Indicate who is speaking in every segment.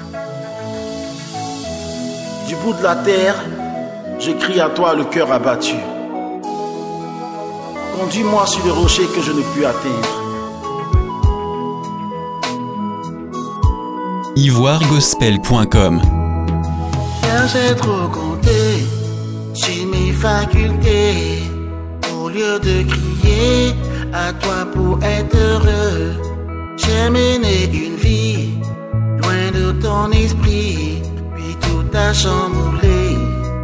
Speaker 1: Du bout de la terre, je crie à toi le cœur abattu. Conduis-moi sur le rocher que je ne puis atteindre.
Speaker 2: ivoiregospel.com.
Speaker 3: Car j'ai trop compté sur mes facultés. Au lieu de crier à toi pour être heureux, j'ai mené une vie loin de ton esprit. Puis tout a chamboulé.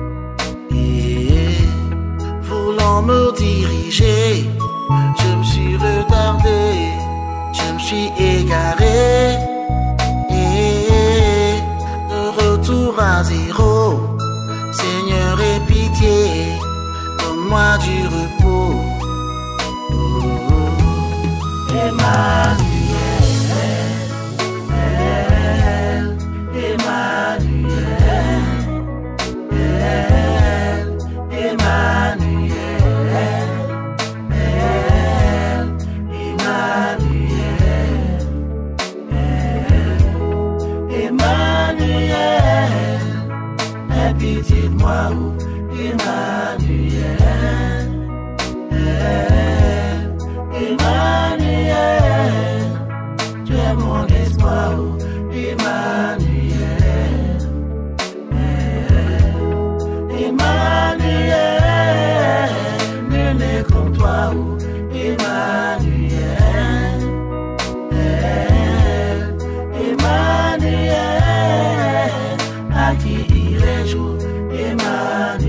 Speaker 3: Et voulant me diriger, je me suis retardé, je me suis égaré. Et de retour à zéro, Seigneur, aie pitié, donne-moi du repos. Emmanuel, pitié de moi, Emmanuel, Emmanuel, tu es mon espoir, Emmanuel, Emmanuel, nul n'est comme toi, Emmanuel, Emmanuel, à qui irai-je, Emmanuel.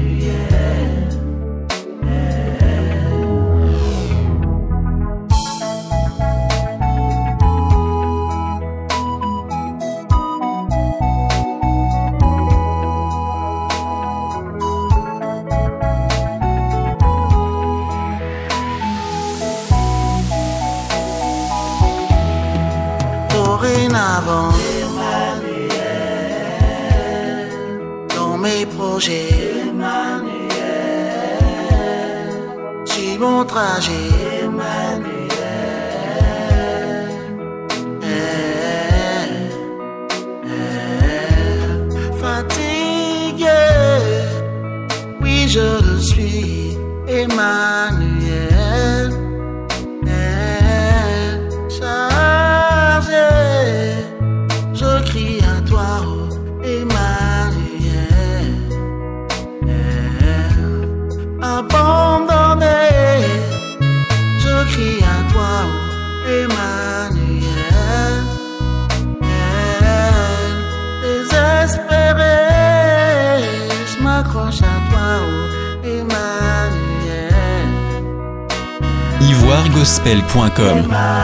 Speaker 3: Dorénavant, dans mes projets, sur mon trajet, fatigué, oui je le suis, Emmanuel, chargé, je crie à toi, Emmanuel, abandonné, je crie à toi, Emmanuel, désespéré, je m'accroche à toi, Emmanuel,
Speaker 2: ivoiregospel.com.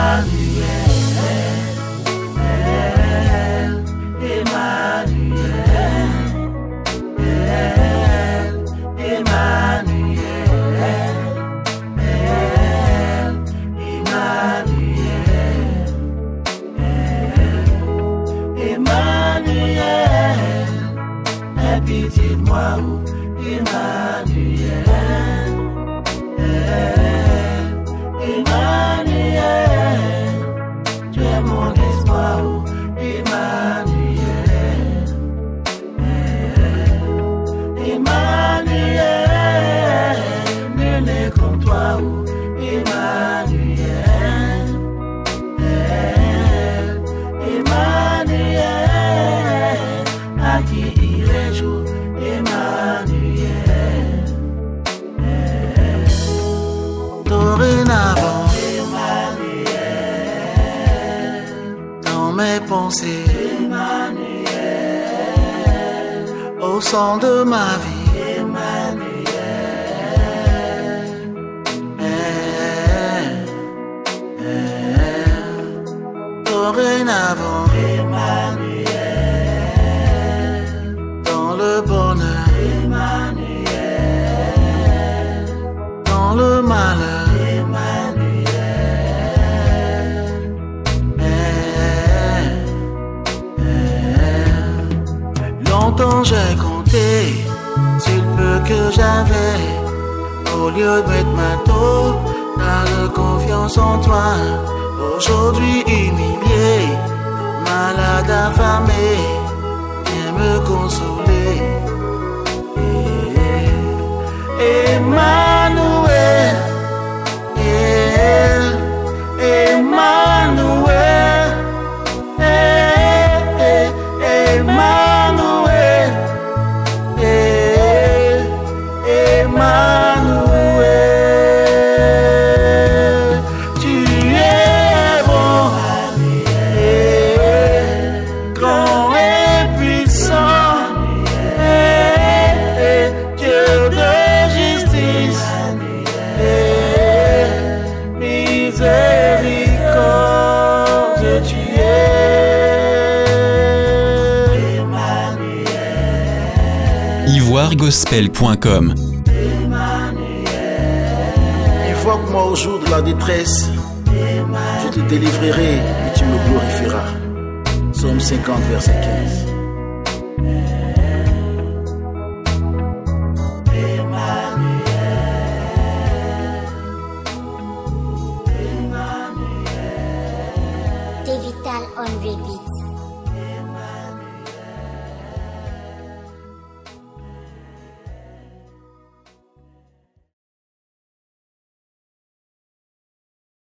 Speaker 3: Pitié de moi, Emmanuel, Emmanuel, tu es mon espoir, Emmanuel, Emmanuel, nul n'est comme toi, Emmanuel, Emmanuel, à qui irai-je, Emmanuel, dorénavant, Emmanuel, dans mes pensées, Emmanuel, au son de ma vie, Emmanuel, dorénavant, Emmanuel, dans le bonheur, Emmanuel, dans le malheur, Emmanuel, longtemps j'ai compté sur le peu que j'avais, au lieu de mettre ma taupe dans la confiance en toi. Aujourd'hui humilié, malade affamé,
Speaker 2: gloiregospel.com.
Speaker 1: Invoque-moi au jour de la détresse, je te délivrerai et tu me glorifieras. Psaume 50, verset 15.
Speaker 4: Vital on repeat.